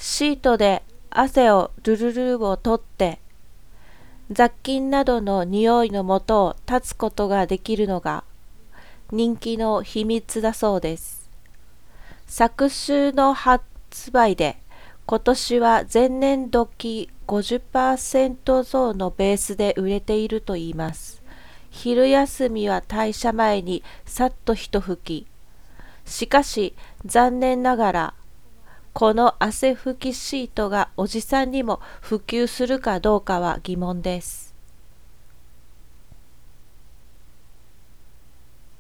シートで汗をルルルを取って雑菌などの匂いの元を断つことができるのが人気の秘密だそうです。昨週の発売で今年は前年度比 50% 増のベースで売れているといいます。昼休みは退社前にさっと一拭き。しかし残念ながらこの汗拭きシートがおじさんにも普及するかどうかは疑問です。